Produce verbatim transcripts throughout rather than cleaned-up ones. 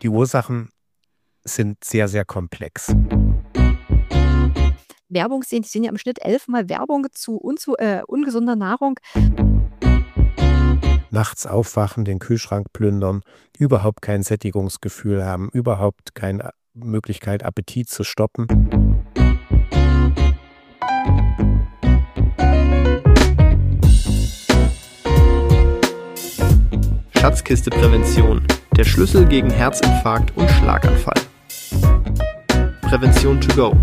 die Ursachen sind sehr, sehr komplex. Werbung sehen, die sehen ja im Schnitt elfmal Werbung zu, unzu, äh, ungesunder Nahrung. Nachts aufwachen, den Kühlschrank plündern, überhaupt kein Sättigungsgefühl haben, überhaupt keine Möglichkeit, Appetit zu stoppen. Schatzkiste Prävention. Der Schlüssel gegen Herzinfarkt und Schlaganfall. Prävention to go.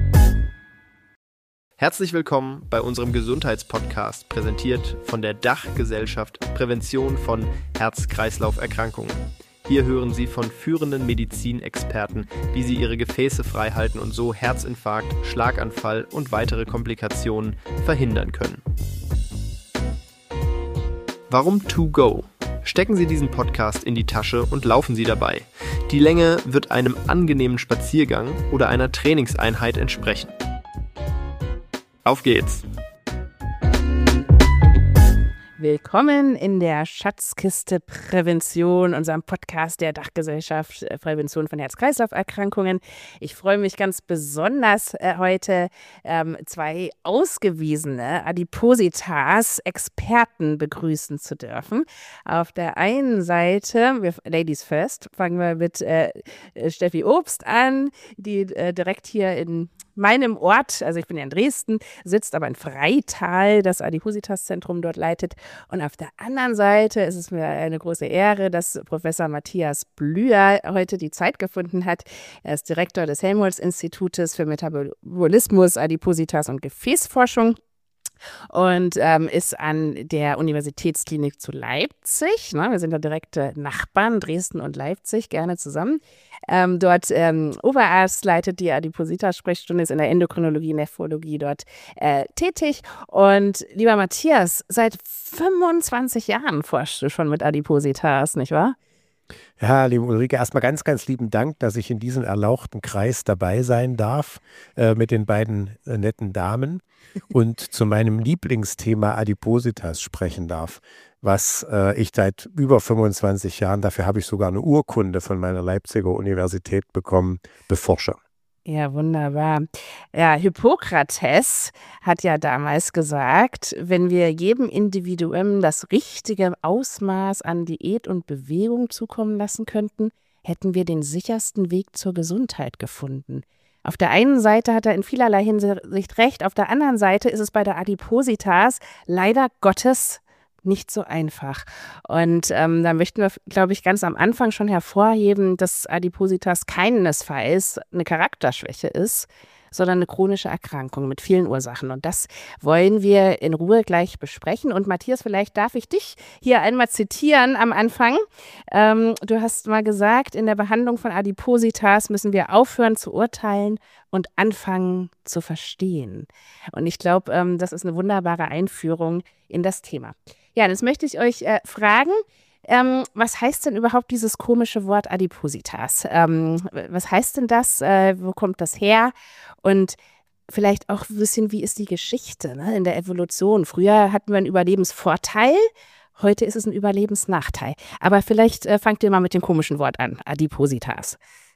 Herzlich willkommen bei unserem Gesundheitspodcast, präsentiert von der Dachgesellschaft Prävention von Herz-Kreislauf-Erkrankungen. Hier hören Sie von führenden Medizinexperten, wie sie ihre Gefäße frei halten und so Herzinfarkt, Schlaganfall und weitere Komplikationen verhindern können. Warum to go? Stecken Sie diesen Podcast in die Tasche und laufen Sie dabei. Die Länge wird einem angenehmen Spaziergang oder einer Trainingseinheit entsprechen. Auf geht's! Willkommen in der Schatzkiste Prävention, unserem Podcast der Dachgesellschaft Prävention von Herz-Kreislauf-Erkrankungen. Ich freue mich ganz besonders äh, heute ähm, zwei ausgewiesene Adipositas-Experten begrüßen zu dürfen. Auf der einen Seite, wir, Ladies first, fangen wir mit äh, Steffi Obst an, die äh, direkt hier in meinem Ort, also ich bin ja in Dresden, sitzt aber in Freital, das Adipositas-Zentrum dort leitet. Und auf der anderen Seite ist es mir eine große Ehre, dass Professor Matthias Blüher heute die Zeit gefunden hat. Er ist Direktor des Helmholtz-Institutes für Metabolismus, Adipositas und Gefäßforschung und ähm, ist an der Universitätsklinik zu Leipzig. Ne? Wir sind da direkte Nachbarn, Dresden und Leipzig, gerne zusammen. Ähm, dort ähm, Oberarzt, leitet die Adipositas-Sprechstunde, ist in der Endokrinologie, Nephrologie dort äh, tätig. Und lieber Matthias, seit fünfundzwanzig Jahren forschst du schon mit Adipositas, nicht wahr? Ja, liebe Ulrike, erstmal ganz, ganz lieben Dank, dass ich in diesem erlauchten Kreis dabei sein darf äh, mit den beiden äh, netten Damen und zu meinem Lieblingsthema Adipositas sprechen darf, was äh, ich seit über fünfundzwanzig Jahren, dafür habe ich sogar eine Urkunde von meiner Leipziger Universität bekommen, beforsche. Ja, wunderbar. Ja, Hippokrates hat ja damals gesagt, wenn wir jedem Individuum das richtige Ausmaß an Diät und Bewegung zukommen lassen könnten, hätten wir den sichersten Weg zur Gesundheit gefunden. Auf der einen Seite hat er in vielerlei Hinsicht recht, auf der anderen Seite ist es bei der Adipositas leider Gottes nicht so einfach. Und ähm, da möchten wir, glaube ich, ganz am Anfang schon hervorheben, dass Adipositas keinesfalls eine Charakterschwäche ist, sondern eine chronische Erkrankung mit vielen Ursachen. Und das wollen wir in Ruhe gleich besprechen. Und Matthias, vielleicht darf ich dich hier einmal zitieren am Anfang. Ähm, du hast mal gesagt, in der Behandlung von Adipositas müssen wir aufhören zu urteilen und anfangen zu verstehen. Und ich glaube, ähm, das ist eine wunderbare Einführung in das Thema. Ja, jetzt möchte ich euch äh, fragen, ähm, was heißt denn überhaupt dieses komische Wort Adipositas? Ähm, was heißt denn das? Äh, wo kommt das her? Und vielleicht auch ein bisschen, wie ist die Geschichte, ne, in der Evolution? Früher hatten wir einen Überlebensvorteil, heute ist es ein Überlebensnachteil. Aber vielleicht äh, fangt ihr mal mit dem komischen Wort an, Adipositas.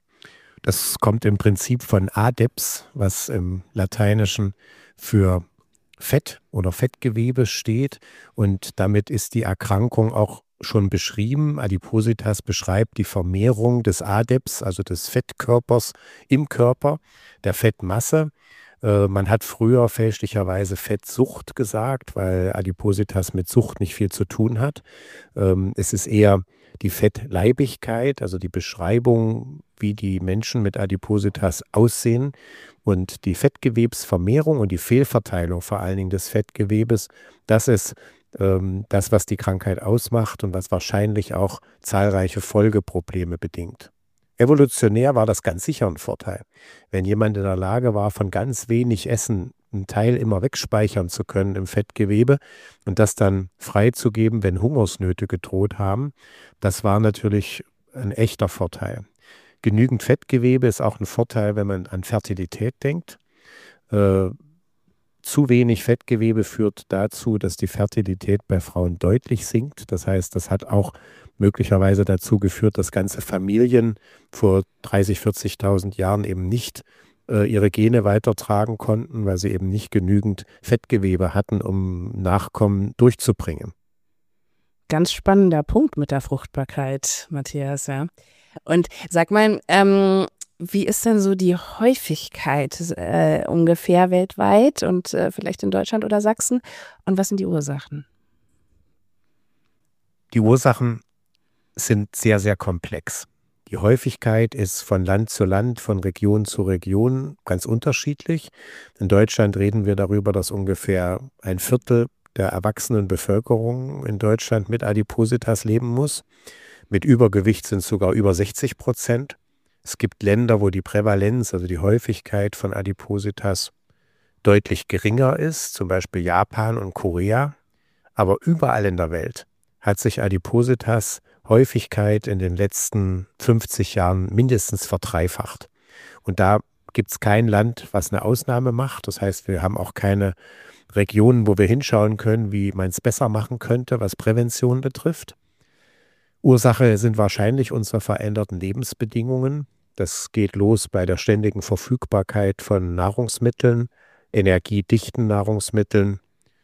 Das kommt im Prinzip von Adeps, was im Lateinischen für Fett oder Fettgewebe steht, und damit ist die Erkrankung auch schon beschrieben. Adipositas beschreibt die Vermehrung des Adeps, also des Fettkörpers im Körper, der Fettmasse. Äh, man hat früher fälschlicherweise Fettsucht gesagt, weil Adipositas mit Sucht nicht viel zu tun hat. Ähm, es ist eher die Fettleibigkeit, also die Beschreibung, wie die Menschen mit Adipositas aussehen, und die Fettgewebsvermehrung und die Fehlverteilung vor allen Dingen des Fettgewebes, das ist ähm, das, was die Krankheit ausmacht und was wahrscheinlich auch zahlreiche Folgeprobleme bedingt. Evolutionär war das ganz sicher ein Vorteil. Wenn jemand in der Lage war, von ganz wenig Essen einen Teil immer wegspeichern zu können im Fettgewebe und das dann freizugeben, wenn Hungersnöte gedroht haben, das war natürlich ein echter Vorteil. Genügend Fettgewebe ist auch ein Vorteil, wenn man an Fertilität denkt. Äh, Zu wenig Fettgewebe führt dazu, dass die Fertilität bei Frauen deutlich sinkt. Das heißt, das hat auch möglicherweise dazu geführt, dass ganze Familien vor dreißigtausend, vierzigtausend Jahren eben nicht äh, ihre Gene weitertragen konnten, weil sie eben nicht genügend Fettgewebe hatten, um Nachkommen durchzubringen. Ganz spannender Punkt mit der Fruchtbarkeit, Matthias, ja. Und sag mal, ähm, wie ist denn so die Häufigkeit äh, ungefähr weltweit und äh, vielleicht in Deutschland oder Sachsen? Und was sind die Ursachen? Die Ursachen sind sehr, sehr komplex. Die Häufigkeit ist von Land zu Land, von Region zu Region ganz unterschiedlich. In Deutschland reden wir darüber, dass ungefähr ein Viertel der erwachsenen Bevölkerung in Deutschland mit Adipositas leben muss. Mit Übergewicht sind es sogar über sechzig Prozent. Es gibt Länder, wo die Prävalenz, also die Häufigkeit von Adipositas deutlich geringer ist, zum Beispiel Japan und Korea. Aber überall in der Welt hat sich Adipositas Häufigkeit in den letzten fünfzig Jahren mindestens verdreifacht. Und da gibt es kein Land, was eine Ausnahme macht. Das heißt, wir haben auch keine Regionen, wo wir hinschauen können, wie man es besser machen könnte, was Prävention betrifft. Ursache sind wahrscheinlich unsere veränderten Lebensbedingungen. Das geht los bei der ständigen Verfügbarkeit von Nahrungsmitteln, energiedichten Nahrungsmitteln,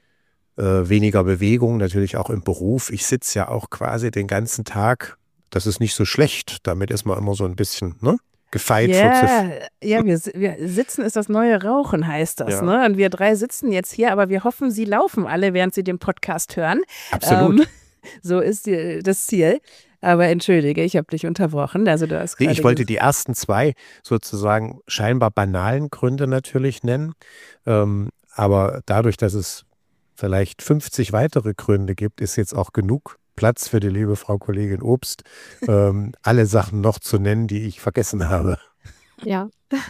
äh, weniger Bewegung, natürlich auch im Beruf. Ich sitze ja auch quasi den ganzen Tag. Das ist nicht so schlecht. Damit ist man immer so ein bisschen, ne? Gefeit. Ja, ja wir, wir sitzen ist das neue Rauchen, heißt das. Ja. Ne? Und wir drei sitzen jetzt hier, aber wir hoffen, Sie laufen alle, während Sie den Podcast hören. Absolut. Ähm, so ist die, das Ziel. Aber entschuldige, ich habe dich unterbrochen. Also du hast nee, ich wollte die ersten zwei sozusagen scheinbar banalen Gründe natürlich nennen. Ähm, aber dadurch, dass es vielleicht fünfzig weitere Gründe gibt, ist jetzt auch genug Platz für die liebe Frau Kollegin Obst, ähm, alle Sachen noch zu nennen, die ich vergessen habe. Ja,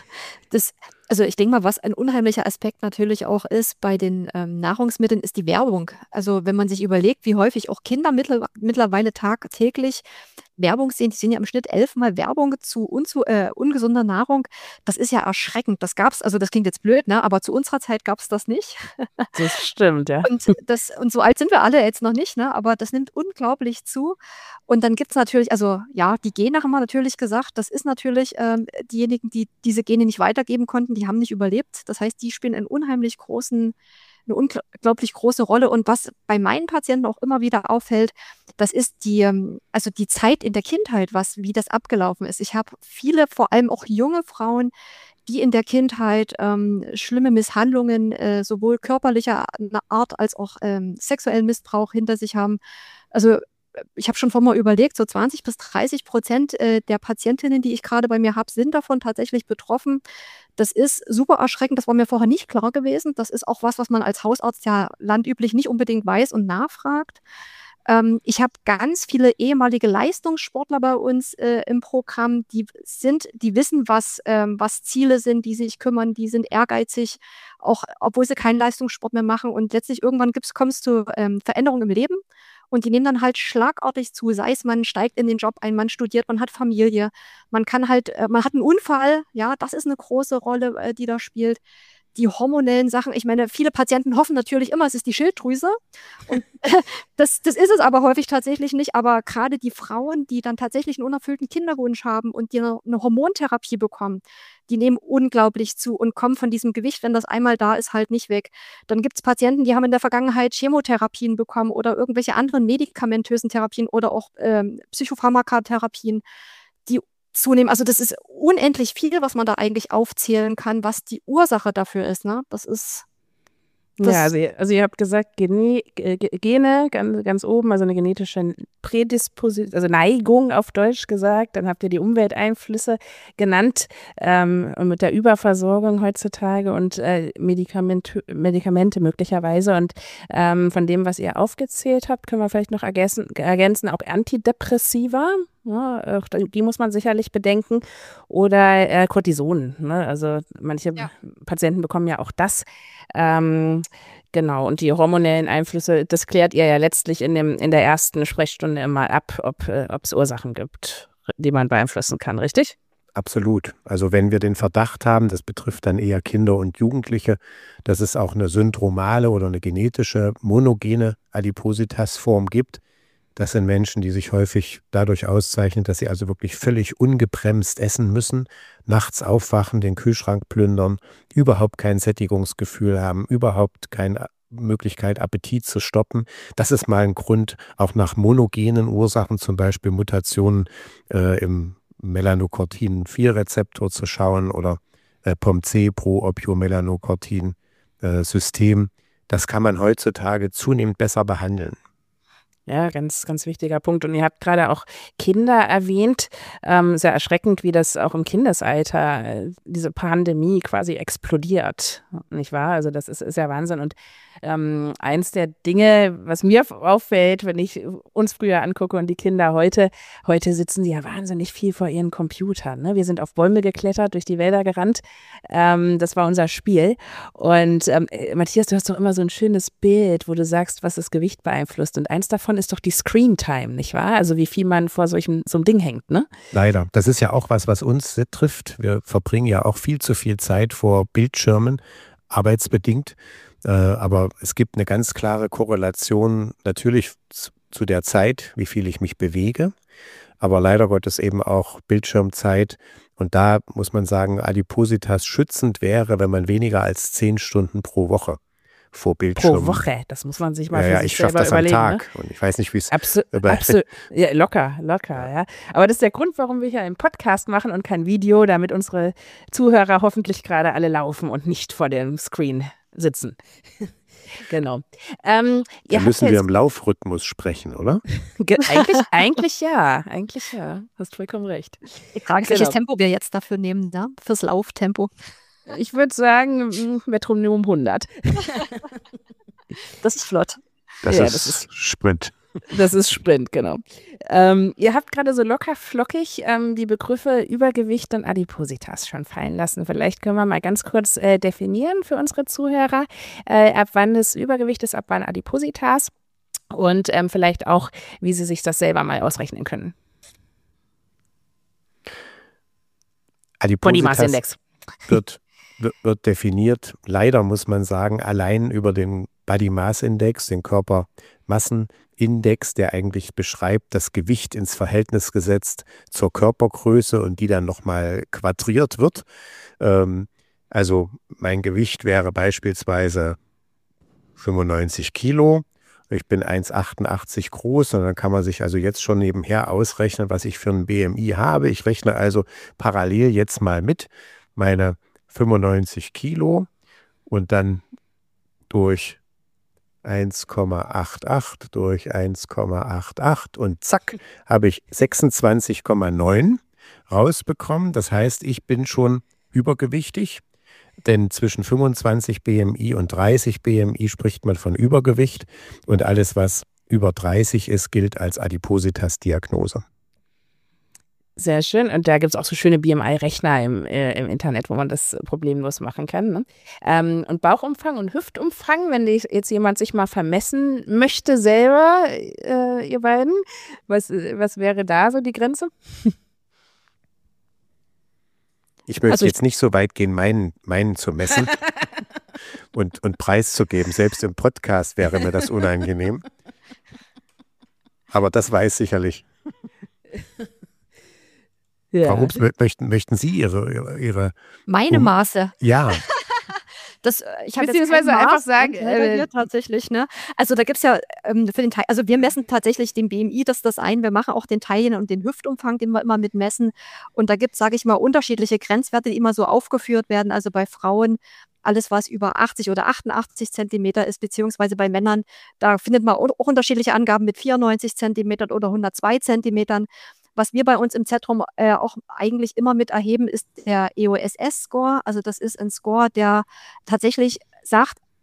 das, also ich denke mal, was ein unheimlicher Aspekt natürlich auch ist bei den ähm, Nahrungsmitteln, ist die Werbung. Also wenn man sich überlegt, wie häufig auch Kinder mittler, mittlerweile tagtäglich Werbung sehen, die sehen ja im Schnitt elfmal Werbung zu, unzu, äh, ungesunder Nahrung. Das ist ja erschreckend. Das gab's, also das klingt jetzt blöd, ne? Aber zu unserer Zeit gab es das nicht. Das stimmt, ja. Und, das, und so alt sind wir alle jetzt noch nicht, ne? Aber das nimmt unglaublich zu. Und dann gibt es natürlich, also ja, die Gene haben wir natürlich gesagt, das ist natürlich ähm, diejenigen, die diese Gene nicht weitergeben konnten, die haben nicht überlebt. Das heißt, die spielen einen unheimlich großen eine unglaublich große Rolle. Und was bei meinen Patienten auch immer wieder auffällt, das ist die, also die Zeit in der Kindheit, was, wie das abgelaufen ist. Ich habe viele, vor allem auch junge Frauen, die in der Kindheit ähm, schlimme Misshandlungen, äh, sowohl körperlicher Art als auch ähm, sexuellen Missbrauch hinter sich haben. Also ich habe schon vorher mal überlegt, so zwanzig bis dreißig Prozent äh, der Patientinnen, die ich gerade bei mir habe, sind davon tatsächlich betroffen. Das ist super erschreckend, das war mir vorher nicht klar gewesen. Das ist auch was, was man als Hausarzt ja landüblich nicht unbedingt weiß und nachfragt. Ähm, ich habe ganz viele ehemalige Leistungssportler bei uns äh, im Programm, die sind, die wissen, was, ähm, was Ziele sind, die sich kümmern, die sind ehrgeizig, auch obwohl sie keinen Leistungssport mehr machen. Und letztlich irgendwann kommst du zu ähm, Veränderungen im Leben. Und die nehmen dann halt schlagartig zu, sei es, man steigt in den Job ein, man studiert, man hat Familie, man kann halt, äh, man hat einen Unfall, ja, das ist eine große Rolle, äh, die da spielt. Die hormonellen Sachen, ich meine, viele Patienten hoffen natürlich immer, es ist die Schilddrüse. Und äh, das, das ist es aber häufig tatsächlich nicht. Aber gerade die Frauen, die dann tatsächlich einen unerfüllten Kinderwunsch haben und die eine, eine Hormontherapie bekommen, die nehmen unglaublich zu und kommen von diesem Gewicht, wenn das einmal da ist, halt nicht weg. Dann gibt es Patienten, die haben in der Vergangenheit Chemotherapien bekommen oder irgendwelche anderen medikamentösen Therapien oder auch ähm, Psychopharmakatherapien, die zunehmen. Also das ist unendlich viel, was man da eigentlich aufzählen kann, was die Ursache dafür ist. Ne? Das ist das ja, also ihr, also ihr habt gesagt, Gene, Gene ganz, ganz oben, also eine genetische Prädisposition, also Neigung auf Deutsch gesagt. Dann habt ihr die Umwelteinflüsse genannt ähm, und mit der Überversorgung heutzutage und äh, Medikamente, Medikamente möglicherweise. Und ähm, von dem, was ihr aufgezählt habt, können wir vielleicht noch ergänzen, ergänzen auch Antidepressiva. Ja, die muss man sicherlich bedenken. Oder äh, Cortison. Ne? Also manche ja. Patienten bekommen ja auch das. Ähm, genau, und die hormonellen Einflüsse, das klärt ihr ja letztlich in, dem, in der ersten Sprechstunde immer ab, ob äh, es Ursachen gibt, die man beeinflussen kann, richtig? Absolut. Also wenn wir den Verdacht haben, das betrifft dann eher Kinder und Jugendliche, dass es auch eine syndromale oder eine genetische monogene Adipositas-Form gibt. Das sind Menschen, die sich häufig dadurch auszeichnen, dass sie also wirklich völlig ungebremst essen müssen, nachts aufwachen, den Kühlschrank plündern, überhaupt kein Sättigungsgefühl haben, überhaupt keine Möglichkeit, Appetit zu stoppen. Das ist mal ein Grund, auch nach monogenen Ursachen, zum Beispiel Mutationen äh, im Melanocortin vier Rezeptor zu schauen oder äh, P O M C, Pro-Opiomelanocortin-System. Das kann man heutzutage zunehmend besser behandeln. Ja, ganz, ganz wichtiger Punkt. Und ihr habt gerade auch Kinder erwähnt. Ähm, sehr erschreckend, wie das auch im Kindesalter, äh, diese Pandemie quasi explodiert, nicht wahr? Also das ist, ist ja Wahnsinn. Und ähm, eins der Dinge, was mir auffällt, wenn ich uns früher angucke und die Kinder heute, heute sitzen sie ja wahnsinnig viel vor ihren Computern. Ne? Wir sind auf Bäume geklettert, durch die Wälder gerannt. Ähm, das war unser Spiel. Und ähm, Matthias, du hast doch immer so ein schönes Bild, wo du sagst, was das Gewicht beeinflusst. Und eins davon ist doch die Screen Time, nicht wahr? Also wie viel man vor solchem, so einem Ding hängt, ne? Leider. Das ist ja auch was, was uns trifft. Wir verbringen ja auch viel zu viel Zeit vor Bildschirmen, arbeitsbedingt. Äh, aber es gibt eine ganz klare Korrelation natürlich zu, zu der Zeit, wie viel ich mich bewege. Aber leider Gottes eben auch Bildschirmzeit. Und da muss man sagen, Adipositas schützend wäre, wenn man weniger als zehn Stunden pro Woche vor Bildschirm. Pro Woche, das muss man sich mal Ja, für ja, sich ich schaffe selber das am überlegen. Tag. Ne? Und ich weiß nicht, wie es Absu über- absu ja, locker, locker, ja. Aber das ist der Grund, warum wir hier einen Podcast machen und kein Video, damit unsere Zuhörer hoffentlich gerade alle laufen und nicht vor dem Screen sitzen. Genau. Ähm, ihr Da habt müssen ja wir jetzt- im Laufrhythmus sprechen, oder? Ge- eigentlich, eigentlich ja, eigentlich ja. Hast vollkommen recht. Die Frage ist, welches Genau. Tempo wir jetzt dafür nehmen, da? Fürs Lauftempo. Ich würde sagen, mm, Metronom hundert. Das ist flott. Das, Ja, ist, das ist- Sprint. Das ist Sprint, genau. Ähm, ihr habt gerade so locker flockig ähm, die Begriffe Übergewicht und Adipositas schon fallen lassen. Vielleicht können wir mal ganz kurz äh, definieren für unsere Zuhörer, äh, ab wann das Übergewicht ist, ab wann Adipositas und ähm, vielleicht auch, wie sie sich das selber mal ausrechnen können. Body Mass Adipositas Index. wird, wird, wird definiert, leider muss man sagen, allein über den Body Mass Index, den Körpermassenindex, der eigentlich beschreibt, das Gewicht ins Verhältnis gesetzt zur Körpergröße und die dann nochmal quadriert wird. Ähm, also mein Gewicht wäre beispielsweise fünfundneunzig Kilo. Ich bin eins Komma achtundachtzig groß und dann kann man sich also jetzt schon nebenher ausrechnen, was ich für ein B M I habe. Ich rechne also parallel jetzt mal mit meine fünfundneunzig Kilo und dann durch eins Komma achtundachtzig durch eins Komma achtundachtzig und zack, habe ich sechsundzwanzig Komma neun rausbekommen. Das heißt, ich bin schon übergewichtig. Denn zwischen fünfundzwanzig B M I und dreißig B M I spricht man von Übergewicht und alles, was über dreißig ist, gilt als Adipositas-Diagnose. Sehr schön. Und da gibt es auch so schöne B M I-Rechner im, äh, im Internet, wo man das problemlos machen kann. Ne? Ähm, und Bauchumfang und Hüftumfang, wenn die, jetzt jemand sich mal vermessen möchte selber, äh, ihr beiden, was, was wäre da so die Grenze? Ich möchte Also ich- jetzt nicht so weit gehen, meinen, meinen zu messen und, und preiszugeben. Selbst im Podcast wäre mir das unangenehm. Aber das weiß sicherlich. Ja. Frau Obst, mö- möchten, möchten Sie Ihre, Ihre, Ihre Meine Um- Maße. ja, Das, äh, ich habe jetzt Beziehungsweise kein einfach Maß, sagen, ganz leider äh, hier tatsächlich, ne? Also da gibt es ja ähm, für den Teil, also wir messen tatsächlich den B M I, das ist das ein, wir machen auch den Taillen- und den Hüftumfang, den wir immer mit messen. Und da gibt es, sage ich mal, unterschiedliche Grenzwerte, die immer so aufgeführt werden. Also bei Frauen alles, was über achtzig oder achtundachtzig Zentimeter ist, beziehungsweise bei Männern, da findet man auch auch unterschiedliche Angaben mit vierundneunzig Zentimetern oder hundertzwei Zentimetern. Was wir bei uns im Zentrum äh, auch eigentlich immer mit erheben, ist der E O S S-Score. Also das ist ein Score, der tatsächlich sagt,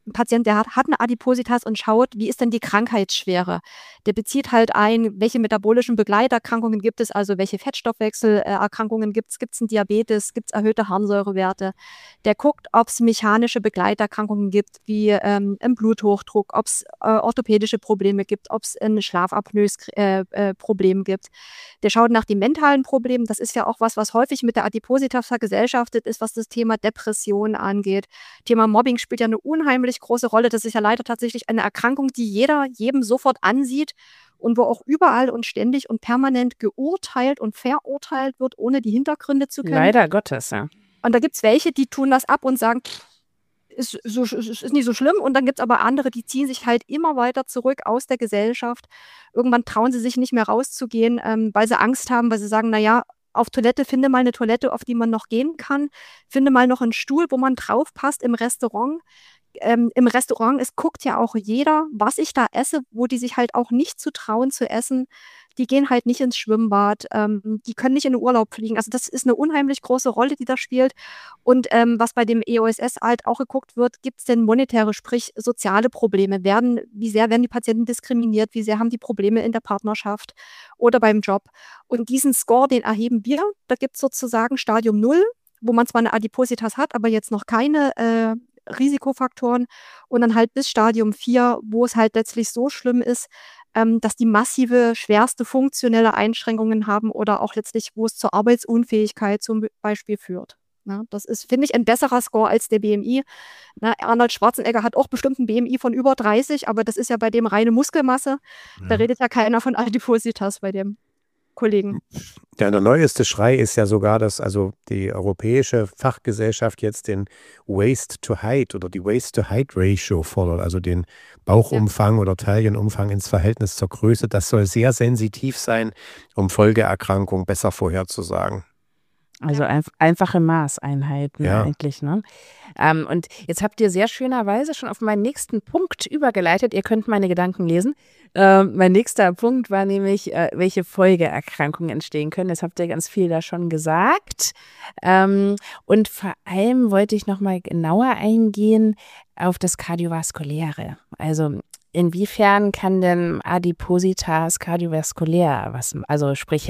ein Patient, der hat, hat eine Adipositas und schaut, wie ist denn die Krankheitsschwere. Der bezieht halt ein, welche metabolischen Begleiterkrankungen gibt es, also welche Fettstoffwechselerkrankungen gibt es, gibt es einen Diabetes, gibt es erhöhte Harnsäurewerte. Der guckt, ob es mechanische Begleiterkrankungen gibt, wie ähm, einen Bluthochdruck, ob es äh, orthopädische Probleme gibt, ob es ein Schlafapnoe-Problem äh, äh, gibt. Der schaut nach den mentalen Problemen. Das ist ja auch was, was häufig mit der Adipositas vergesellschaftet ist, was das Thema Depression angeht. Thema Mobbing spielt ja eine unheimlich große Rolle. Das ist ja leider tatsächlich eine Erkrankung, die jeder jedem sofort ansieht und wo auch überall und ständig und permanent geurteilt und verurteilt wird, ohne die Hintergründe zu kennen. Leider Gottes, ja. Und da gibt es welche, die tun das ab und sagen, ist, so, ist nicht so schlimm. Und dann gibt es aber andere, die ziehen sich halt immer weiter zurück aus der Gesellschaft. Irgendwann trauen sie sich nicht mehr rauszugehen, ähm, weil sie Angst haben, weil sie sagen, naja, auf Toilette, finde mal eine Toilette, auf die man noch gehen kann. Finde mal noch einen Stuhl, wo man drauf passt im Restaurant. Ähm, Im Restaurant, es guckt ja auch jeder, was ich da esse, wo die sich halt auch nicht zu trauen zu essen. Die gehen halt nicht ins Schwimmbad, ähm, die können nicht in den Urlaub fliegen. Also das ist eine unheimlich große Rolle, die da spielt. Und ähm, was bei dem E O S S halt auch geguckt wird, gibt es denn monetäre, sprich soziale Probleme? Werden, wie sehr werden die Patienten diskriminiert? Wie sehr haben die Probleme in der Partnerschaft oder beim Job? Und diesen Score, den erheben wir. Da gibt es sozusagen Stadium null, wo man zwar eine Adipositas hat, aber jetzt noch keine äh, Risikofaktoren, und dann halt bis Stadium vier, wo es halt letztlich so schlimm ist, ähm, dass die massive, schwerste funktionelle Einschränkungen haben oder auch letztlich, wo es zur Arbeitsunfähigkeit zum Beispiel führt. Ja, das ist, finde ich, ein besserer Score als der B M I. Na, Arnold Schwarzenegger hat auch bestimmt ein B M I von über dreißig, aber das ist ja bei dem reine Muskelmasse. Da Ja. redet ja keiner von Adipositas bei dem Kollegen. Ja, der neueste Schrei ist ja sogar, dass also die europäische Fachgesellschaft jetzt den Waist-to-Height oder die Waist-to-Height-Ratio fordert, also den Bauchumfang oder Taillenumfang ins Verhältnis zur Größe. Das soll sehr sensitiv sein, um Folgeerkrankungen besser vorherzusagen. Also einf einfache Maßeinheiten Ja. eigentlich, ne? Ähm, und jetzt habt ihr sehr schönerweise schon auf meinen nächsten Punkt übergeleitet. Ihr könnt meine Gedanken lesen. Ähm, mein nächster Punkt war nämlich, äh, welche Folgeerkrankungen entstehen können. Das habt ihr ganz viel da schon gesagt. Ähm, und vor allem wollte ich noch mal genauer eingehen auf das Kardiovaskuläre. Also inwiefern kann denn Adipositas kardiovaskulär, was, also sprich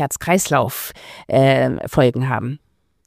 Herz-Kreislauf-Folgen äh, haben?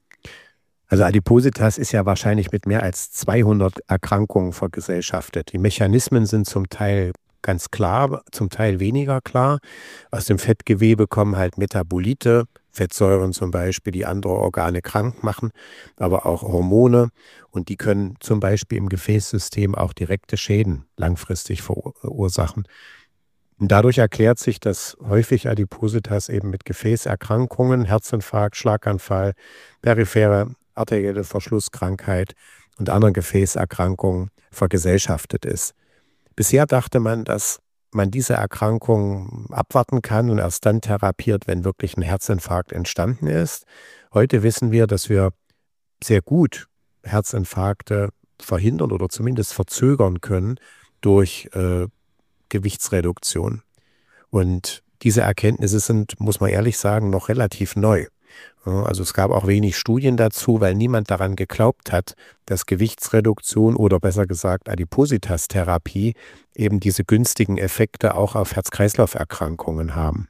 Also Adipositas ist ja wahrscheinlich mit mehr als zweihundert Erkrankungen vergesellschaftet. Die Mechanismen sind zum Teil ganz klar, zum Teil weniger klar. Aus dem Fettgewebe kommen halt Metabolite, Fettsäuren zum Beispiel, die andere Organe krank machen, aber auch Hormone, und die können zum Beispiel im Gefäßsystem auch direkte Schäden langfristig verursachen. Und dadurch erklärt sich, dass häufig Adipositas eben mit Gefäßerkrankungen, Herzinfarkt, Schlaganfall, periphere arterielle Verschlusskrankheit und anderen Gefäßerkrankungen vergesellschaftet ist. Bisher dachte man, dass man diese Erkrankung abwarten kann und erst dann therapiert, wenn wirklich ein Herzinfarkt entstanden ist. Heute wissen wir, dass wir sehr gut Herzinfarkte verhindern oder zumindest verzögern können durch äh, Gewichtsreduktion. Und diese Erkenntnisse sind, muss man ehrlich sagen, noch relativ neu. Also es gab auch wenig Studien dazu, weil niemand daran geglaubt hat, dass Gewichtsreduktion oder besser gesagt Adipositas-Therapie eben diese günstigen Effekte auch auf Herz-Kreislauf-Erkrankungen haben.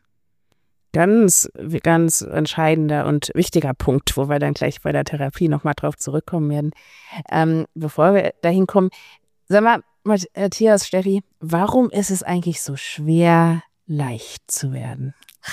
Ganz, ganz entscheidender und wichtiger Punkt, wo wir dann gleich bei der Therapie nochmal drauf zurückkommen werden. Ähm, bevor wir dahin kommen, sag mal, Matthias, Steffi, warum ist es eigentlich so schwer, leicht zu werden?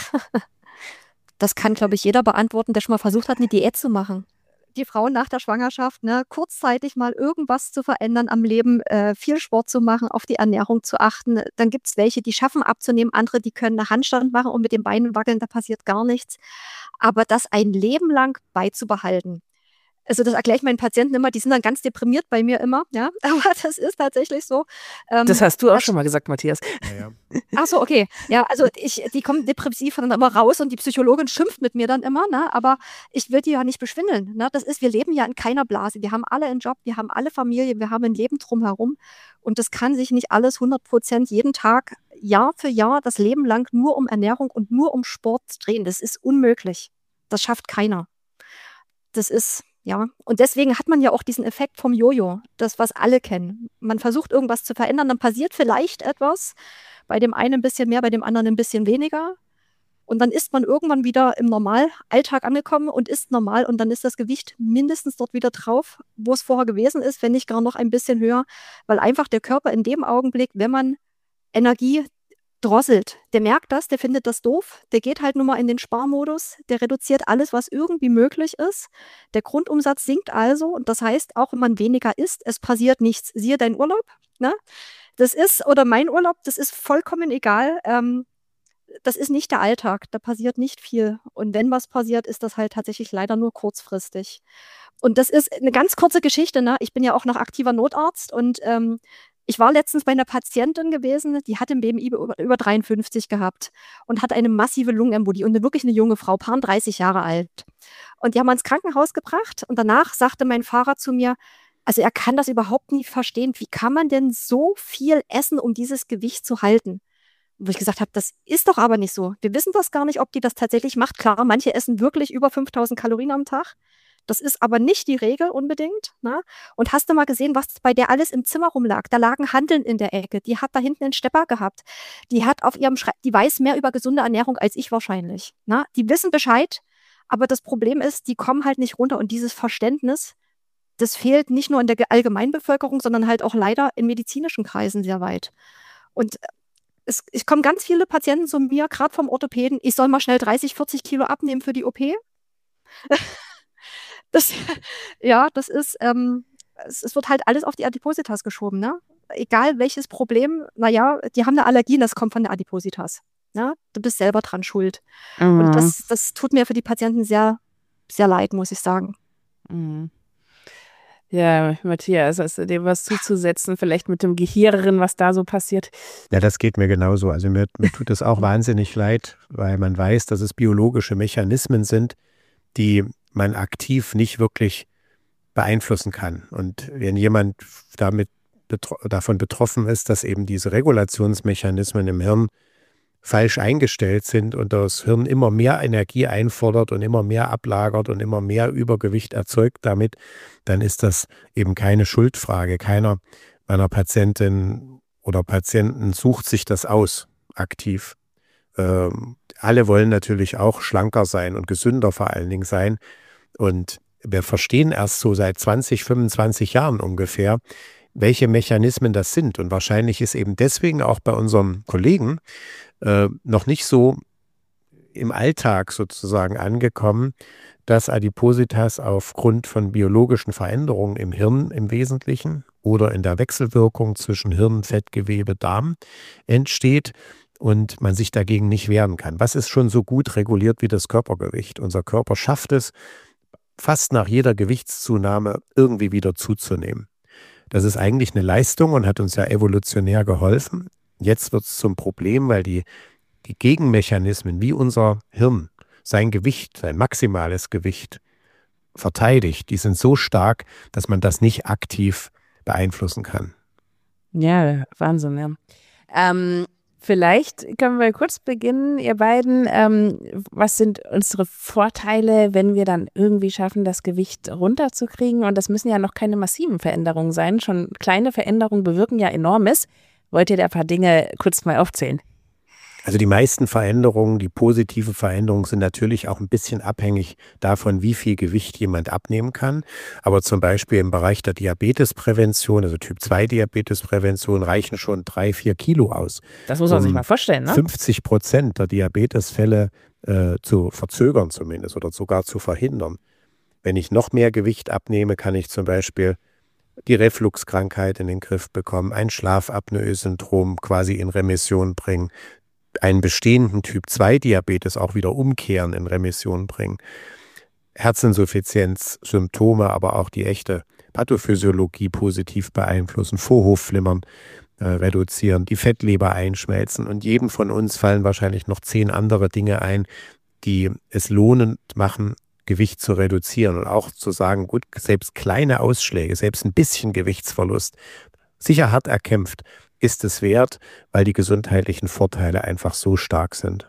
Das kann, glaube ich, jeder beantworten, der schon mal versucht hat, eine Diät zu machen. Die Frauen nach der Schwangerschaft, ne, kurzzeitig mal irgendwas zu verändern am Leben, äh, viel Sport zu machen, auf die Ernährung zu achten. Dann gibt es welche, die schaffen abzunehmen, andere, die können einen Handstand machen und mit den Beinen wackeln, da passiert gar nichts. Aber das ein Leben lang beizubehalten, also das erkläre ich meinen Patienten immer, die sind dann ganz deprimiert bei mir immer, ja, aber das ist tatsächlich so. Ähm, Das hast du auch das- schon mal gesagt, Matthias. Ja, ja. Ach so, okay. Ja, also ich, die kommen depressiv dann immer raus und die Psychologin schimpft mit mir dann immer, ne? Aber ich will die ja nicht beschwindeln. Ne? Das ist, wir leben ja in keiner Blase. Wir haben alle einen Job, wir haben alle Familie, wir haben ein Leben drumherum. Und das kann sich nicht alles hundert Prozent jeden Tag, Jahr für Jahr, das Leben lang nur um Ernährung und nur um Sport drehen. Das ist unmöglich. Das schafft keiner. Das ist, Ja, und deswegen hat man ja auch diesen Effekt vom Jojo, das, was alle kennen. Man versucht irgendwas zu verändern, dann passiert vielleicht etwas, bei dem einen ein bisschen mehr, bei dem anderen ein bisschen weniger. Und dann ist man irgendwann wieder im Normalalltag angekommen und ist normal und dann ist das Gewicht mindestens dort wieder drauf, wo es vorher gewesen ist, wenn nicht gar noch ein bisschen höher, weil einfach der Körper in dem Augenblick, wenn man Energie drosselt, der merkt das, der findet das doof, der geht halt nur mal in den Sparmodus, der reduziert alles, was irgendwie möglich ist. Der Grundumsatz sinkt also und das heißt, auch wenn man weniger isst, es passiert nichts. Siehe dein Urlaub, ne? Das ist, oder mein Urlaub, das ist vollkommen egal. Ähm, das ist nicht der Alltag, da passiert nicht viel. Und wenn was passiert, ist das halt tatsächlich leider nur kurzfristig. Und das ist eine ganz kurze Geschichte, ne? Ich bin ja auch noch aktiver Notarzt und ähm, ich war letztens bei einer Patientin gewesen, die hat ein B M I über, über dreiundfünfzig gehabt und hat eine massive Lungenembolie und eine, wirklich eine junge Frau, paar dreißig Jahre alt. Und die haben wir ins Krankenhaus gebracht und danach sagte mein Fahrer zu mir, also er kann das überhaupt nicht verstehen, wie kann man denn so viel essen, um dieses Gewicht zu halten? Wo ich gesagt habe, das ist doch aber nicht so. Wir wissen das gar nicht, ob die das tatsächlich macht. Klar, manche essen wirklich über fünftausend Kalorien am Tag. Das ist aber nicht die Regel unbedingt. Ne? Und hast du mal gesehen, was bei der alles im Zimmer rumlag? Da lagen Hanteln in der Ecke. Die hat da hinten einen Stepper gehabt. Die hat auf ihrem Schreibtisch, die weiß mehr über gesunde Ernährung als ich wahrscheinlich. Ne? Die wissen Bescheid, aber das Problem ist, die kommen halt nicht runter. Und dieses Verständnis, das fehlt nicht nur in der Allgemeinbevölkerung, sondern halt auch leider in medizinischen Kreisen sehr weit. Und es, es kommen ganz viele Patienten zu mir, gerade vom Orthopäden, ich soll mal schnell dreißig, vierzig Kilo abnehmen für die O P. Das, ja, das ist, ähm, es, es wird halt alles auf die Adipositas geschoben, ne? Egal welches Problem, naja, die haben eine Allergie, das kommt von der Adipositas. Ne? Du bist selber dran schuld. Mhm. Und das, das tut mir für die Patienten sehr, sehr leid, muss ich sagen. Mhm. Ja, Matthias, hast du dem was zuzusetzen, vielleicht mit dem Gehirn, was da so passiert? Ja, das geht mir genauso. Also mir, mir tut es auch wahnsinnig leid, weil man weiß, dass es biologische Mechanismen sind, die man aktiv nicht wirklich beeinflussen kann. Und wenn jemand damit betro- davon betroffen ist, dass eben diese Regulationsmechanismen im Hirn falsch eingestellt sind und das Hirn immer mehr Energie einfordert und immer mehr ablagert und immer mehr Übergewicht erzeugt damit, dann ist das eben keine Schuldfrage. Keiner meiner Patientinnen oder Patienten sucht sich das aus, aktiv. Ähm, alle wollen natürlich auch schlanker sein und gesünder vor allen Dingen sein. Und wir verstehen erst so seit zwanzig, fünfundzwanzig Jahren ungefähr, welche Mechanismen das sind. Und wahrscheinlich ist eben deswegen auch bei unseren Kollegen äh, noch nicht so im Alltag sozusagen angekommen, dass Adipositas aufgrund von biologischen Veränderungen im Hirn im Wesentlichen oder in der Wechselwirkung zwischen Hirn, Fettgewebe, Darm entsteht und man sich dagegen nicht wehren kann. Was ist schon so gut reguliert wie das Körpergewicht? Unser Körper schafft es, fast nach jeder Gewichtszunahme irgendwie wieder zuzunehmen. Das ist eigentlich eine Leistung und hat uns ja evolutionär geholfen. Jetzt wird es zum Problem, weil die, die Gegenmechanismen, wie unser Hirn sein Gewicht, sein maximales Gewicht verteidigt, die sind so stark, dass man das nicht aktiv beeinflussen kann. Ja, Wahnsinn, ja. Ähm, vielleicht können wir kurz beginnen, ihr beiden. Ähm, was sind unsere Vorteile, wenn wir dann irgendwie schaffen, das Gewicht runterzukriegen? Und das müssen ja noch keine massiven Veränderungen sein. Schon kleine Veränderungen bewirken ja Enormes. Wollt ihr da ein paar Dinge kurz mal aufzählen? Also die meisten Veränderungen, die positiven Veränderungen sind natürlich auch ein bisschen abhängig davon, wie viel Gewicht jemand abnehmen kann. Aber zum Beispiel im Bereich der Diabetesprävention, also Typ zwei Diabetesprävention, reichen schon drei, vier Kilo aus. Das muss man um sich mal vorstellen, ne? fünfzig Prozent der Diabetesfälle äh, zu verzögern zumindest oder sogar zu verhindern. Wenn ich noch mehr Gewicht abnehme, kann ich zum Beispiel die Refluxkrankheit in den Griff bekommen, ein Schlafapnoe-Syndrom quasi in Remission bringen, einen bestehenden Typ zwei Diabetes auch wieder umkehren, in Remission bringen, Herzinsuffizienz-Symptome, aber auch die echte Pathophysiologie positiv beeinflussen, Vorhofflimmern äh, reduzieren, die Fettleber einschmelzen und jedem von uns fallen wahrscheinlich noch zehn andere Dinge ein, die es lohnend machen, Gewicht zu reduzieren und auch zu sagen, gut, selbst kleine Ausschläge, selbst ein bisschen Gewichtsverlust, sicher hart erkämpft, ist es wert, weil die gesundheitlichen Vorteile einfach so stark sind.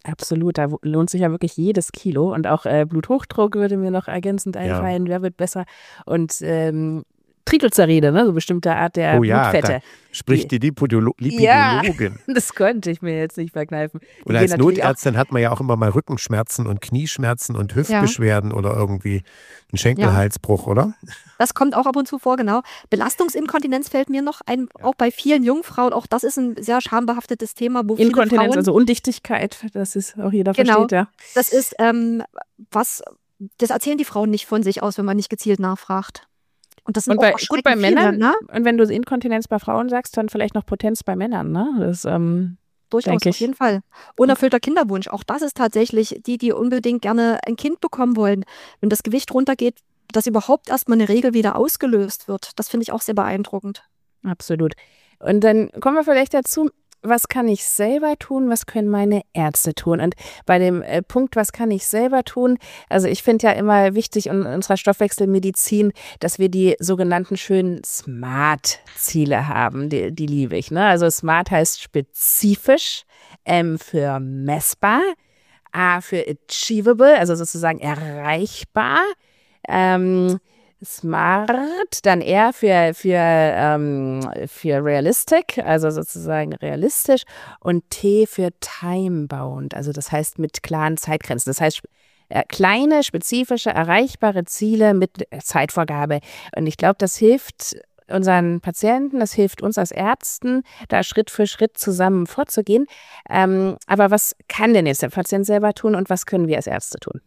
Absolut, da wo- lohnt sich ja wirklich jedes Kilo. Und auch äh, Bluthochdruck würde mir noch ergänzend Ja. einfallen, wer wird besser. Und ähm, Trikelzerrede, ne? So bestimmte Art der Oh ja, da Blutfette. spricht die Lipidolo Ja. Lipidologin. Das konnte ich mir jetzt nicht verkneifen. Die Und gehen als natürlich auch- Notärztin hat man ja auch immer mal Rückenschmerzen und Knieschmerzen und Hüftbeschwerden oder irgendwie einen Schenkelhalsbruch, oder? Das kommt auch ab und zu vor, genau. Belastungsinkontinenz fällt mir noch ein, auch bei vielen jungen Frauen. Auch das ist ein sehr schambehaftetes Thema, wo viele Inkontinenz, Frauen, also Undichtigkeit, das ist auch jeder Genau. versteht, ja. das ist ähm, was, das erzählen die Frauen nicht von sich aus, wenn man nicht gezielt nachfragt. Und das sind Und auch bei, erschreckend gut bei viele, Männern, ne? und wenn du Inkontinenz bei Frauen sagst, dann vielleicht noch Potenz bei Männern, ne? Das, ähm, Durchaus, denke auf ich. jeden Fall. Unerfüllter Kinderwunsch, auch das ist tatsächlich die, die unbedingt gerne ein Kind bekommen wollen. Wenn das Gewicht runtergeht, dass überhaupt erstmal eine Regel wieder ausgelöst wird. Das finde ich auch sehr beeindruckend. Absolut. Und dann kommen wir vielleicht dazu, was kann ich selber tun, was können meine Ärzte tun? Und bei dem äh, Punkt, was kann ich selber tun, also ich finde ja immer wichtig in unserer Stoffwechselmedizin, dass wir die sogenannten schönen Smart-Ziele haben, die, die liebe ich. Ne? Also Smart heißt spezifisch, M für messbar, A für achievable, also sozusagen erreichbar, ähm, Smart, dann R für, für, ähm, für realistic, also sozusagen realistisch, und T für timebound, also das heißt mit klaren Zeitgrenzen. Das heißt äh, kleine, spezifische, erreichbare Ziele mit Zeitvorgabe. Und ich glaube, das hilft unseren Patienten, das hilft uns als Ärzten, da Schritt für Schritt zusammen vorzugehen. Ähm, aber was kann denn jetzt der Patient selber tun und was können wir als Ärzte tun?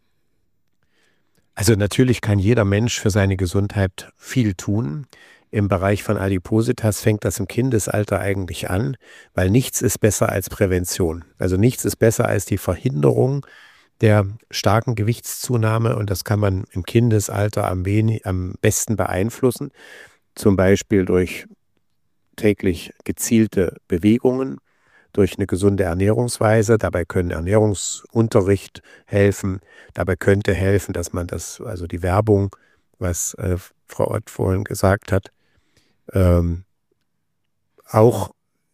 Also natürlich kann jeder Mensch für seine Gesundheit viel tun. Im Bereich von Adipositas fängt das im Kindesalter eigentlich an, weil nichts ist besser als Prävention. Also nichts ist besser als die Verhinderung der starken Gewichtszunahme, und das kann man im Kindesalter am, wenig, am besten beeinflussen, zum Beispiel durch täglich gezielte Bewegungen, durch eine gesunde Ernährungsweise. Dabei können Ernährungsunterricht helfen. Dabei könnte helfen, dass man das, also die Werbung, was äh, Frau Ott vorhin gesagt hat, ähm, auch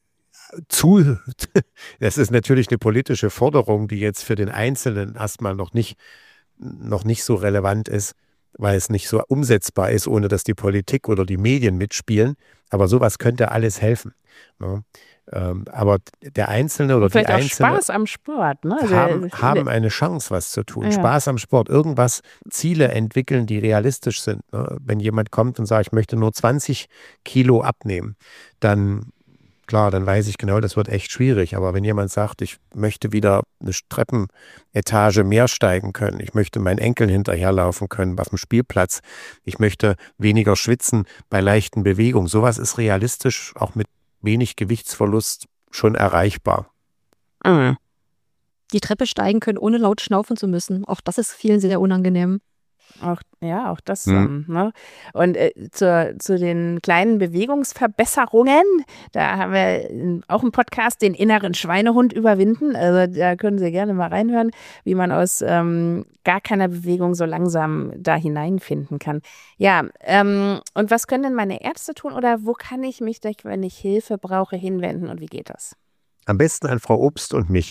zu, das ist natürlich eine politische Forderung, die jetzt für den Einzelnen erstmal noch nicht, noch nicht so relevant ist, weil es nicht so umsetzbar ist, ohne dass die Politik oder die Medien mitspielen. Aber sowas könnte alles helfen. Ne? Ähm, aber der Einzelne oder Und vielleicht die auch Einzelne Spaß am Sport. Ne? Also, haben, äh, haben eine Chance, was zu tun. Ja. Spaß am Sport, irgendwas, Ziele entwickeln, die realistisch sind. Ne? Wenn jemand kommt und sagt, ich möchte nur zwanzig Kilo abnehmen, dann, klar, dann weiß ich genau, das wird echt schwierig. Aber wenn jemand sagt, ich möchte wieder eine Treppenetage mehr steigen können, ich möchte meinen Enkeln hinterherlaufen können auf dem Spielplatz, ich möchte weniger schwitzen bei leichten Bewegungen, sowas ist realistisch, auch mit wenig Gewichtsverlust schon erreichbar. Mhm. Die Treppe steigen können, ohne laut schnaufen zu müssen. Auch das ist vielen sehr unangenehm. Auch, ja, auch das. Hm. Ähm, ne? Und äh, zu, zu den kleinen Bewegungsverbesserungen, da haben wir in- auch einen Podcast, den inneren Schweinehund überwinden. Also da können Sie gerne mal reinhören, wie man aus ähm, gar keiner Bewegung so langsam da hineinfinden kann. Ja, ähm, und was können denn meine Ärzte tun oder wo kann ich mich, wenn ich Hilfe brauche, hinwenden und wie geht das? Am besten an Frau Obst und mich.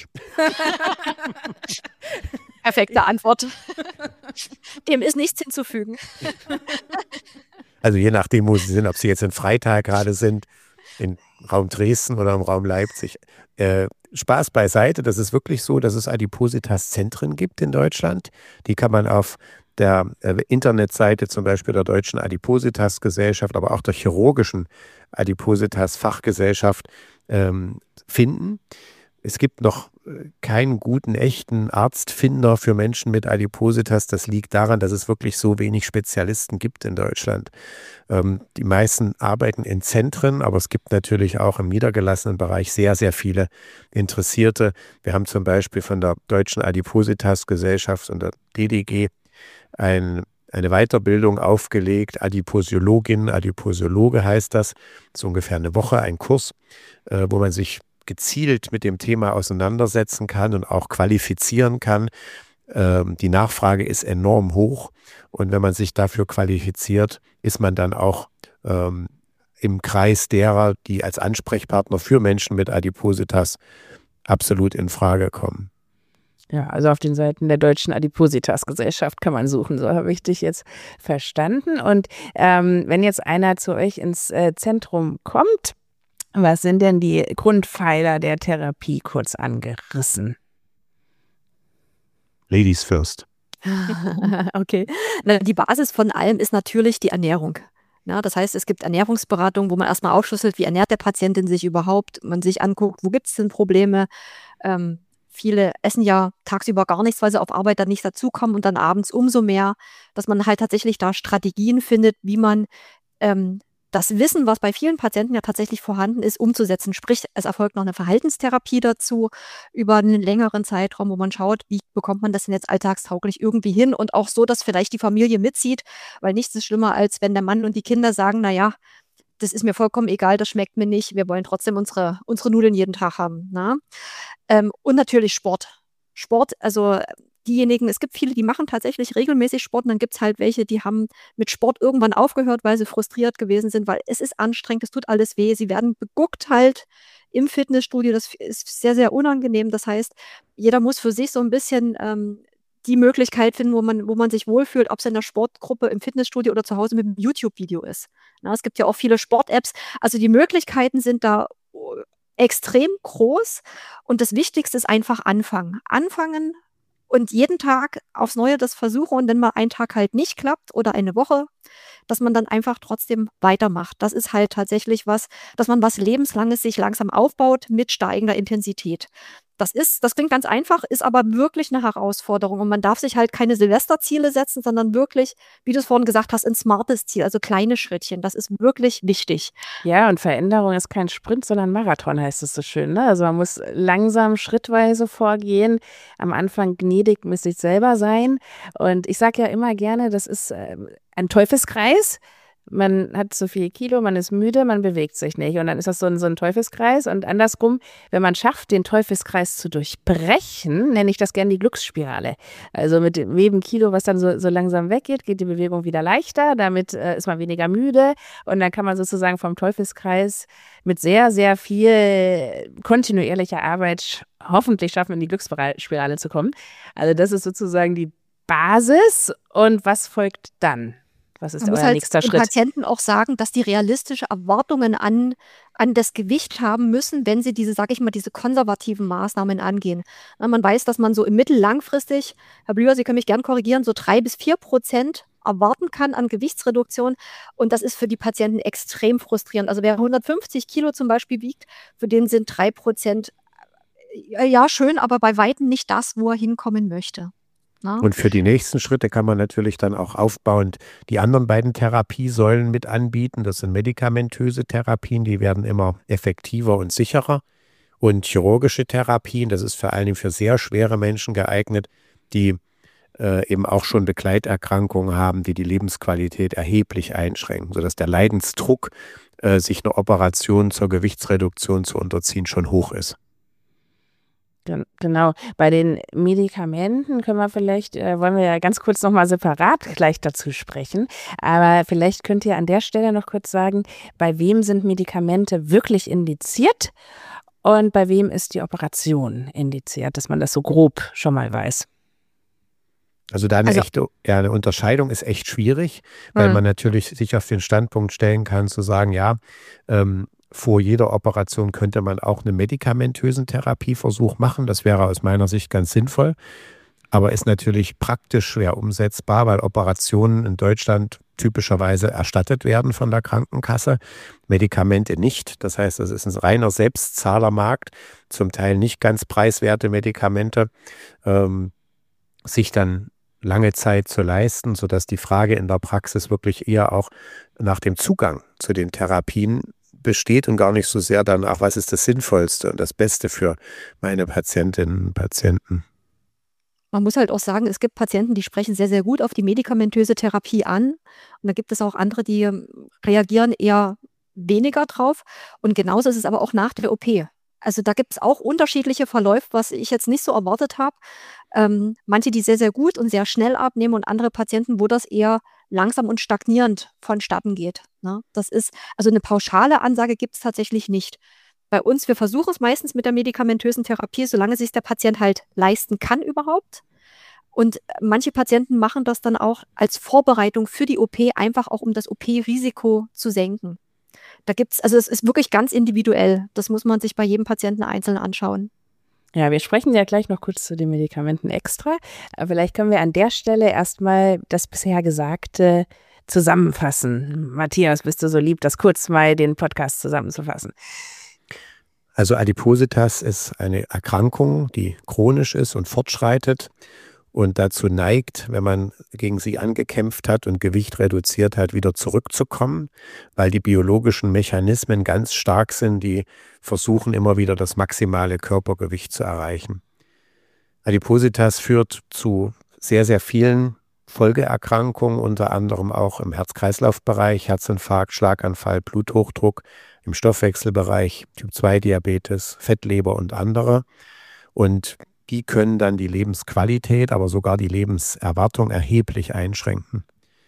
Perfekte Antwort. Dem ist nichts hinzufügen. Also je nachdem, wo Sie sind, ob Sie jetzt in Freital gerade sind, im Raum Dresden oder im Raum Leipzig. Äh, Spaß beiseite, das ist wirklich so, dass es Adipositas-Zentren gibt in Deutschland. Die kann man auf der äh, Internetseite zum Beispiel der Deutschen Adipositas-Gesellschaft, aber auch der Chirurgischen Adipositas-Fachgesellschaft ähm, finden. Es gibt noch äh, keinen guten, echten Arztfinder für Menschen mit Adipositas. Das liegt daran, dass es wirklich so wenig Spezialisten gibt in Deutschland. Ähm, die meisten arbeiten in Zentren, aber es gibt natürlich auch im niedergelassenen Bereich sehr, sehr viele Interessierte. Wir haben zum Beispiel von der Deutschen Adipositas-Gesellschaft und der D D G ein eine Weiterbildung aufgelegt, Adiposiologin, Adiposiologe heißt das. Das ist ungefähr eine Woche, ein Kurs, äh, wo man sich gezielt mit dem Thema auseinandersetzen kann und auch qualifizieren kann. Ähm, die Nachfrage ist enorm hoch und wenn man sich dafür qualifiziert, ist man dann auch ähm, im Kreis derer, die als Ansprechpartner für Menschen mit Adipositas absolut in Frage kommen. Ja, also auf den Seiten der Deutschen Adipositas-Gesellschaft kann man suchen, so habe ich dich jetzt verstanden. Und ähm, wenn jetzt einer zu euch ins äh, Zentrum kommt, was sind denn die Grundpfeiler der Therapie kurz angerissen? Ladies first. Okay. Na, die Basis von allem ist natürlich die Ernährung. Ja, das heißt, es gibt Ernährungsberatung, wo man erstmal aufschlüsselt, wie ernährt der Patientin sich überhaupt, man sich anguckt, wo gibt es denn Probleme. Ähm, viele essen ja tagsüber gar nichts, weil sie auf Arbeit dann nicht dazukommen und dann abends umso mehr, dass man halt tatsächlich da Strategien findet, wie man ähm, das Wissen, was bei vielen Patienten ja tatsächlich vorhanden ist, umzusetzen. Sprich, es erfolgt noch eine Verhaltenstherapie dazu über einen längeren Zeitraum, wo man schaut, wie bekommt man das denn jetzt alltagstauglich irgendwie hin und auch so, dass vielleicht die Familie mitzieht, weil nichts ist schlimmer, als wenn der Mann und die Kinder sagen, naja, das ist mir vollkommen egal, das schmeckt mir nicht, wir wollen trotzdem unsere, unsere Nudeln jeden Tag haben. Na? Ähm, und natürlich Sport. Sport, also diejenigen, es gibt viele, die machen tatsächlich regelmäßig Sport und dann gibt es halt welche, die haben mit Sport irgendwann aufgehört, weil sie frustriert gewesen sind, weil es ist anstrengend, es tut alles weh, sie werden beguckt halt im Fitnessstudio, das ist sehr, sehr unangenehm. Das heißt, jeder muss für sich so ein bisschen ähm, die Möglichkeit finden, wo man, wo man sich wohlfühlt, ob es in der Sportgruppe, im Fitnessstudio oder zu Hause mit einem YouTube-Video ist. Na, es gibt ja auch viele Sport-Apps, also die Möglichkeiten sind da äh, extrem groß und das Wichtigste ist einfach anfangen. Anfangen und jeden Tag aufs Neue das versuchen und wenn mal ein Tag halt nicht klappt oder eine Woche, dass man dann einfach trotzdem weitermacht. Das ist halt tatsächlich was, dass man was Lebenslanges sich langsam aufbaut mit steigender Intensität. Das ist, das klingt ganz einfach, ist aber wirklich eine Herausforderung und man darf sich halt keine Silvesterziele setzen, sondern wirklich, wie du es vorhin gesagt hast, ein smartes Ziel, also kleine Schrittchen. Das ist wirklich wichtig. Ja, und Veränderung ist kein Sprint, sondern Marathon, heißt es so schön. Ne? Also man muss langsam, schrittweise vorgehen, am Anfang gnädig mit sich selber sein. Und ich sage ja immer gerne, das ist äh, ein Teufelskreis. Man hat zu viel Kilo, man ist müde, man bewegt sich nicht. Und dann ist das so ein, so ein Teufelskreis. Und andersrum, wenn man schafft, den Teufelskreis zu durchbrechen, nenne ich das gerne die Glücksspirale. Also mit jedem Kilo, was dann so, so langsam weggeht, geht die Bewegung wieder leichter. Damit äh, ist man weniger müde. Und dann kann man sozusagen vom Teufelskreis mit sehr, sehr viel kontinuierlicher Arbeit hoffentlich schaffen, in die Glücksspirale zu kommen. Also das ist sozusagen die Basis. Und was folgt dann? Was ist Man muss euer halt nächster den Schritt? Patienten auch sagen, dass die realistische Erwartungen an, an das Gewicht haben müssen, wenn sie diese, sage ich mal, diese konservativen Maßnahmen angehen. Na, man weiß, dass man so im Mittel langfristig, Herr Blüher, Sie können mich gern korrigieren, so drei bis vier Prozent erwarten kann an Gewichtsreduktion. Und das ist für die Patienten extrem frustrierend. Also wer hundertfünfzig Kilo zum Beispiel wiegt, für den sind drei Prozent, ja schön, aber bei weitem nicht das, wo er hinkommen möchte. Na? Und für die nächsten Schritte kann man natürlich dann auch aufbauend die anderen beiden Therapiesäulen mit anbieten. Das sind medikamentöse Therapien, die werden immer effektiver und sicherer. Und chirurgische Therapien, das ist vor allem für sehr schwere Menschen geeignet, die äh, eben auch schon Begleiterkrankungen haben, die die Lebensqualität erheblich einschränken, sodass der Leidensdruck, äh, sich eine Operation zur Gewichtsreduktion zu unterziehen, schon hoch ist. Genau, bei den Medikamenten können wir vielleicht, äh, wollen wir ja ganz kurz nochmal separat gleich dazu sprechen, aber vielleicht könnt ihr an der Stelle noch kurz sagen, bei wem sind Medikamente wirklich indiziert und bei wem ist die Operation indiziert, dass man das so grob schon mal weiß. Also da eine Also- echte, ja, eine Unterscheidung ist echt schwierig, weil Mhm. man natürlich sich auf den Standpunkt stellen kann, zu sagen, ja, ähm, vor jeder Operation könnte man auch einen medikamentösen Therapieversuch machen. Das wäre aus meiner Sicht ganz sinnvoll, aber ist natürlich praktisch schwer umsetzbar, weil Operationen in Deutschland typischerweise erstattet werden von der Krankenkasse, Medikamente nicht. Das heißt, das ist ein reiner Selbstzahlermarkt, zum Teil nicht ganz preiswerte Medikamente, ähm, sich dann lange Zeit zu leisten, sodass die Frage in der Praxis wirklich eher auch nach dem Zugang zu den Therapien besteht und gar nicht so sehr danach, was ist das Sinnvollste und das Beste für meine Patientinnen und Patienten. Man muss halt auch sagen, es gibt Patienten, die sprechen sehr, sehr gut auf die medikamentöse Therapie an. Und da gibt es auch andere, die ähm, reagieren eher weniger drauf. Und genauso ist es aber auch nach der O P. Also da gibt es auch unterschiedliche Verläufe, was ich jetzt nicht so erwartet habe. Ähm, manche, die sehr, sehr gut und sehr schnell abnehmen und andere Patienten, wo das eher langsam und stagnierend vonstatten geht. Ne? Das ist, also eine pauschale Ansage gibt es tatsächlich nicht. bei uns, wir versuchen es meistens mit der medikamentösen Therapie, solange sich der Patient halt leisten kann überhaupt. Und manche Patienten machen das dann auch als Vorbereitung für die O P, einfach auch um das O P-Risiko zu senken. Da gibt's, also es ist wirklich ganz individuell. Das muss man sich bei jedem Patienten einzeln anschauen. Ja, wir sprechen ja gleich noch kurz zu den Medikamenten extra. Aber vielleicht können wir an der Stelle erstmal das bisher Gesagte zusammenfassen. Matthias, bist du so lieb, das kurz mal den Podcast zusammenzufassen? Also Adipositas ist eine Erkrankung, die chronisch ist und fortschreitet und dazu neigt, wenn man gegen sie angekämpft hat und Gewicht reduziert hat, wieder zurückzukommen, weil die biologischen Mechanismen ganz stark sind, die versuchen immer wieder das maximale Körpergewicht zu erreichen. Adipositas führt zu sehr, sehr vielen Folgeerkrankungen, unter anderem auch im Herz-Kreislauf-Bereich, Herzinfarkt, Schlaganfall, Bluthochdruck, im Stoffwechselbereich, Typ zwei Diabetes, Fettleber und andere. Und die können dann die Lebensqualität, aber sogar die Lebenserwartung erheblich einschränken.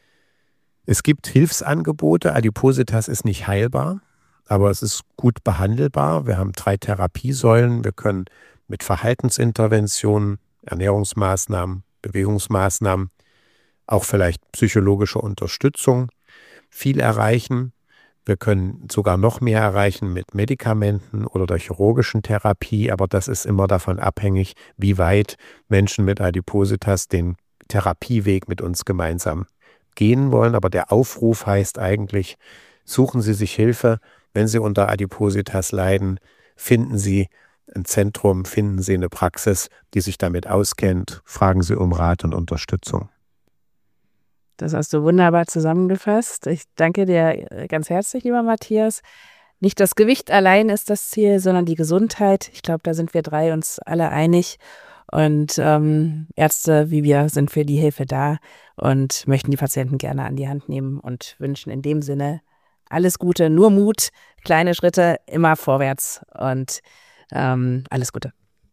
Es gibt Hilfsangebote. Adipositas ist nicht heilbar, aber es ist gut behandelbar. Wir haben drei Therapiesäulen. Wir können mit Verhaltensinterventionen, Ernährungsmaßnahmen, Bewegungsmaßnahmen, auch vielleicht psychologische Unterstützung viel erreichen. Wir können sogar noch mehr erreichen mit Medikamenten oder der chirurgischen Therapie, aber das ist immer davon abhängig, wie weit Menschen mit Adipositas den Therapieweg mit uns gemeinsam gehen wollen. Aber der Aufruf heißt eigentlich, suchen Sie sich Hilfe, wenn Sie unter Adipositas leiden, finden Sie ein Zentrum, finden Sie eine Praxis, die sich damit auskennt, fragen Sie um Rat und Unterstützung. Das hast du wunderbar zusammengefasst. Ich danke dir ganz herzlich, lieber Matthias. Nicht das Gewicht allein ist das Ziel, sondern die Gesundheit. Ich glaube, da sind wir drei uns alle einig. Und ähm, Ärzte wie wir sind für die Hilfe da und möchten die Patienten gerne an die Hand nehmen und wünschen in dem Sinne alles Gute, nur Mut, kleine Schritte, immer vorwärts und ähm, alles Gute.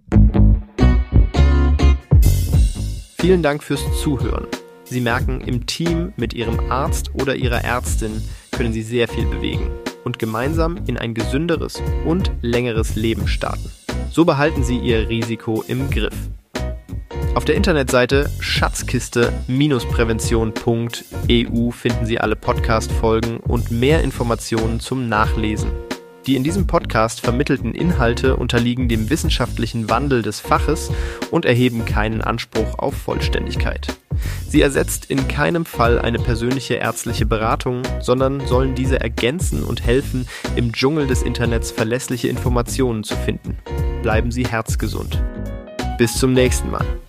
Vielen Dank fürs Zuhören. Sie merken, im Team mit Ihrem Arzt oder Ihrer Ärztin können Sie sehr viel bewegen und gemeinsam in ein gesünderes und längeres Leben starten. So behalten Sie Ihr Risiko im Griff. Auf der Internetseite schatzkiste Prävention punkt e u finden Sie alle Podcast-Folgen und mehr Informationen zum Nachlesen. Die in diesem Podcast vermittelten Inhalte unterliegen dem wissenschaftlichen Wandel des Faches und erheben keinen Anspruch auf Vollständigkeit. Sie ersetzt in keinem Fall eine persönliche ärztliche Beratung, sondern sollen diese ergänzen und helfen, im Dschungel des Internets verlässliche Informationen zu finden. Bleiben Sie herzgesund. Bis zum nächsten Mal.